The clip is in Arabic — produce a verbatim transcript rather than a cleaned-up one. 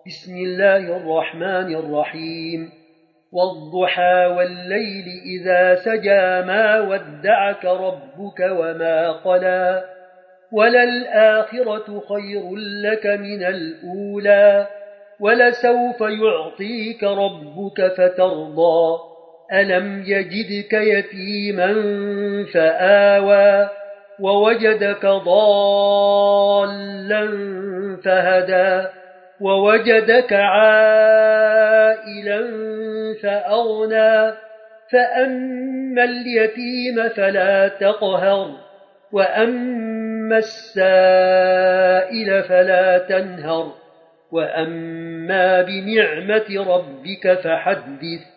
بسم الله الرحمن الرحيم والضحى والليل إذا سجى ما ودعك ربك وما قلى وللآخرة خير لك من الأولى ولسوف يعطيك ربك فترضى ألم يجدك يتيما فآوى ووجدك ضالا فهدى ووجدك عائلا فأغنى فأما اليتيم فلا تقهر وأما السائل فلا تنهر وأما بنعمة ربك فحدث